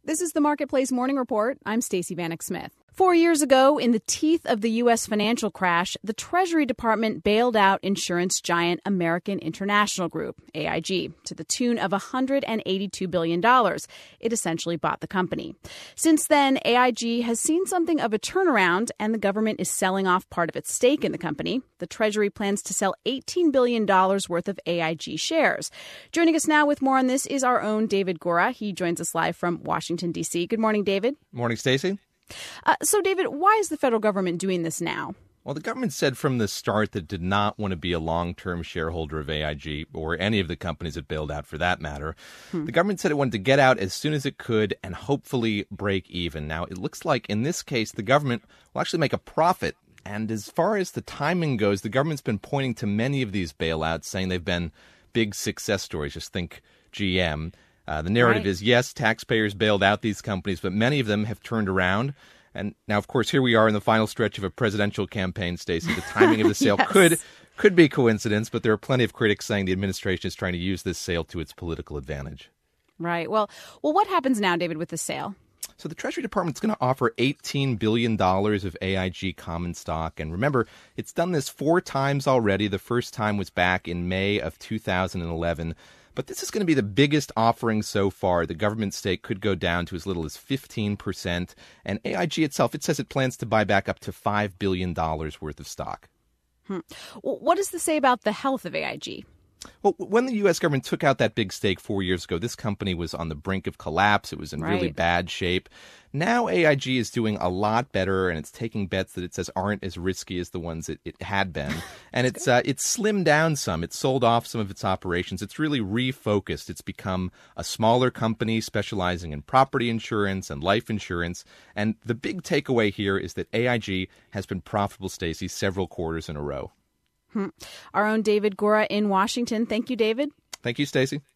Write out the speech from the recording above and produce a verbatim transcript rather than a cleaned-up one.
This is the Marketplace Morning Report. I'm Stacey Vanek Smith. Four years ago, in the teeth of the U S financial crash, the Treasury Department bailed out insurance giant American International Group, A I G, to the tune of one hundred eighty-two billion dollars. It essentially bought the company. Since then, A I G has seen something of a turnaround, and the government is selling off part of its stake in the company. The Treasury plans to sell eighteen billion dollars worth of A I G shares. Joining us now with more on this is our own David Gura. He joins us live from Washington, D C. Good morning, David. Morning, Stacey. Uh, so, David, why is the federal government doing this now? Well, the government said from the start that it did not want to be a long-term shareholder of A I G or any of the companies it bailed out for that matter. Hmm. The government said it wanted to get out as soon as it could and hopefully break even. Now, it looks like in this case, the government will actually make a profit. And as far as the timing goes, the government's been pointing to many of these bailouts, saying they've been big success stories. Just think G M. Uh, the narrative right. is, yes, taxpayers bailed out these companies, but many of them have turned around. And now, of course, here we are in the final stretch of a presidential campaign, Stacey. The timing of the sale yes. could could be coincidence, but there are plenty of critics saying the administration is trying to use this sale to its political advantage. Right. Well, well, what happens now, David, with the sale? So the Treasury Department's going to offer eighteen billion dollars of A I G common stock. And remember, it's done this four times already. The first time was back in May of two thousand eleven. But this is going to be the biggest offering so far. The government stake could go down to as little as fifteen percent. And A I G itself, it says it plans to buy back up to five billion dollars worth of stock. Hmm. Well, what does this say about the health of A I G? Well, when the U S government took out that big stake four years ago, this company was on the brink of collapse. It was in right. really bad shape. Now A I G is doing a lot better, and it's taking bets that it says aren't as risky as the ones it, it had been. And it's uh, it's slimmed down some. It's sold off some of its operations. It's really refocused. It's become a smaller company specializing in property insurance and life insurance. And the big takeaway here is that A I G has been profitable, Stacey, several quarters in a row. Hmm. Our own David Gura in Washington. Thank you, David. Thank you, Stacey.